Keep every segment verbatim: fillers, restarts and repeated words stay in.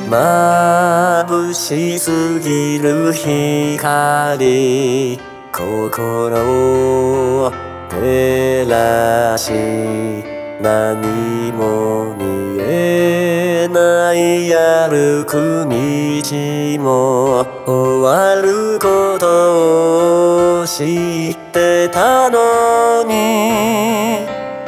眩しすぎる光心を照らし何も見えない歩く道も終わることを知ってたのに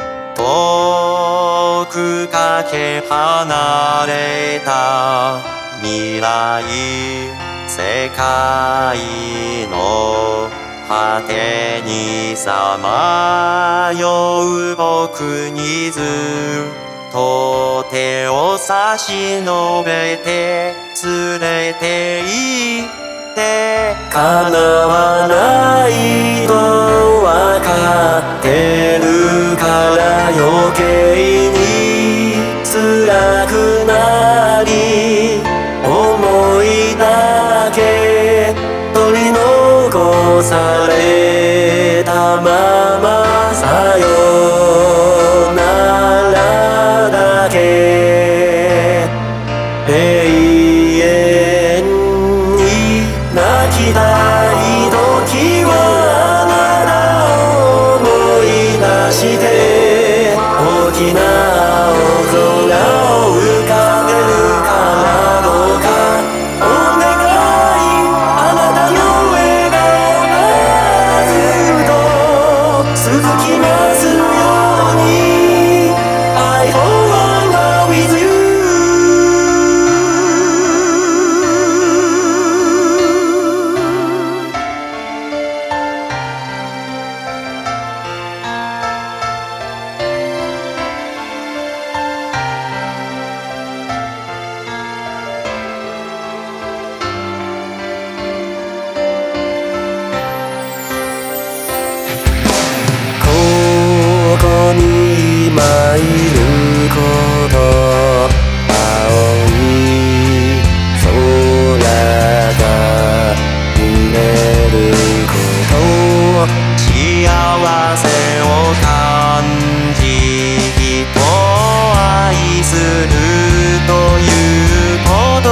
遠くかけ離れた未来世界の果てにさまよう僕にずっと手を差し伸べて連れて行って叶わないとわかってるから余計に辛くなり思いだけ取り残されたままさよならだけ永遠に泣きたい時はあなたを思い出して大きな青空を浮かべるからどうかお願いあなたの笑顔がずっと続きますように I fall in love with youここに今いること青い空が見えること幸せを感じ人を愛するということ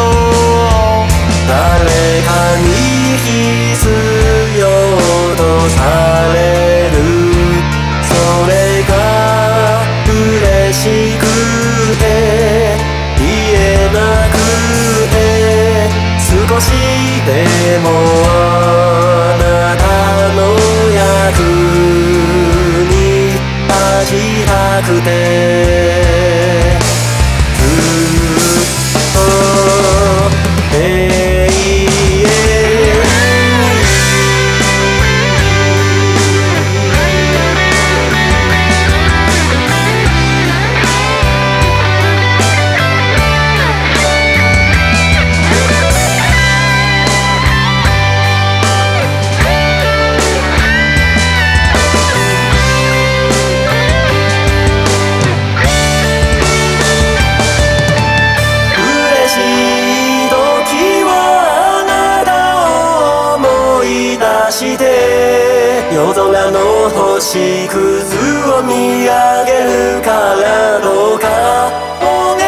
誰かに必要とされるそれが嬉しくて言えなくて少しでもあなたの役に立ちたくてずっと永遠夜空の星屑を見上げるからどうか